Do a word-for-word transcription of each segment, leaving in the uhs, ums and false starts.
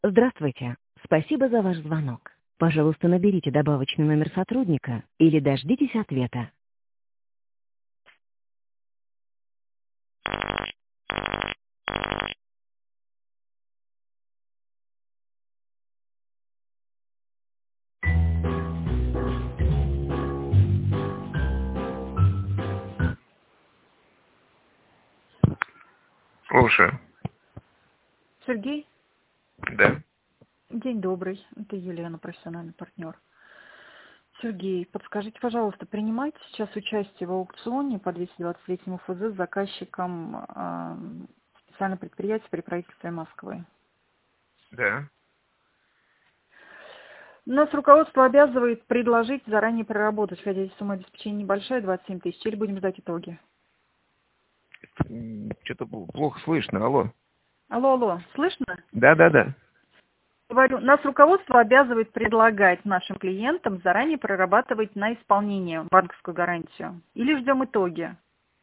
Здравствуйте. Спасибо за ваш звонок. Пожалуйста, наберите добавочный номер сотрудника или дождитесь ответа. Слушаю. Сергей, Да. день добрый. Это Елена, профессиональный партнер. Сергей, подскажите, пожалуйста, принимаете сейчас участие в аукционе по двести двадцать третьему эф зэ с заказчиком э, специального предприятия при правительстве Москвы? Да. Нас руководство обязывает предложить заранее проработать, хотя здесь сумма обеспечения небольшая, двадцать семь тысяч, или будем ждать итоги? Что-то плохо слышно. Алло. Алло, алло, слышно? Да, да, да. Говорю, нас руководство обязывает предлагать нашим клиентам заранее прорабатывать на исполнение банковскую гарантию. Или ждем итоги?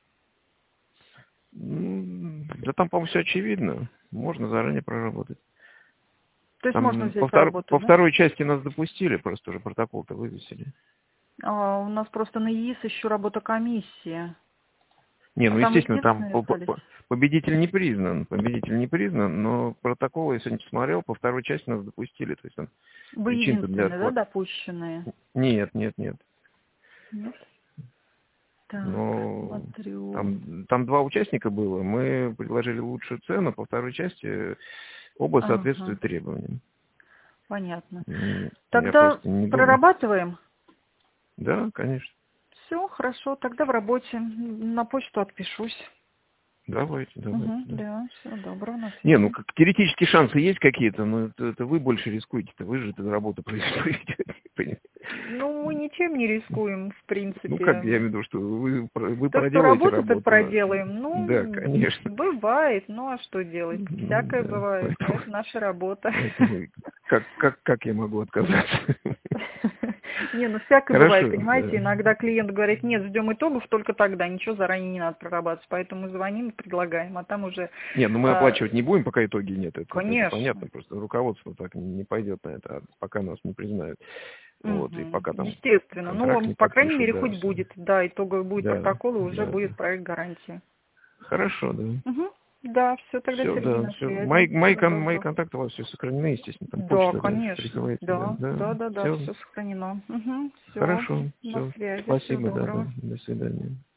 Да там, по-моему, все очевидно. Можно заранее проработать. То есть можно Там взять по, втор... по поработать, да? второй части нас допустили, просто уже протокол-то вывесили. А, у нас просто на ИИС еще работа комиссии. Не, А ну, там естественно, там единственные по- по- остались? по- победитель не признан. Победитель не признан, но протокол, я сегодня посмотрел, по второй части нас допустили. То есть там Вы причин-то для единственные, да, отклада. допущенные? Нет, нет, нет. Нет? Так, Но смотрю. там, там два участника было. Мы предложили лучшую цену. По второй части оба Ага, соответствуют требованиям. понятно. М, Я Тогда просто не думаю. прорабатываем? Да, конечно. Все, хорошо, тогда в работе. На почту отпишусь. Давайте, давайте. Угу, Да. да, всего доброго, на Не, ну связи. как теоретические шансы есть какие-то, но это, это вы больше рискуете-то. Вы же эту работу производите. Понимаете? Ну, мы ничем не рискуем, в Ну как, я принципе. имею в виду, что вы, про- вы То, что проделаете работу, то работу нашу. проделаем. Да, Ну, конечно. бывает, ну а что делать? Ну, Всякое да, бывает, поэтому, это наша работа. поэтому как, как, как я могу отказаться? Не, ну всякое бывает, Хорошо, понимаете, да. иногда клиент говорит, нет, ждем итогов только тогда, ничего заранее не надо прорабатывать, поэтому звоним, предлагаем, а там уже, Не, ну мы а, оплачивать не будем, пока итоги нет, это, это конечно, понятно, просто руководство так не пойдет на это, пока нас не признают. Вот, и угу, пока там естественно, ну, контракт он, не по крайней подпишут, мере, да, хоть все. будет, да, итоговый будет Да, протокол, и уже да. будет проект гарантии. Хорошо, да. Угу. Да, все, тогда Все, Сергей да, на все. связи, Мои, мои, всего кон- мои доброго. контакты у вас все сохранены, естественно, там Да, почта, да, конечно. присылается, да, Да, да. да, да, да, Все, все сохранено. Угу, все, хорошо, на все. связи, всего Спасибо, да, да. доброго. До свидания.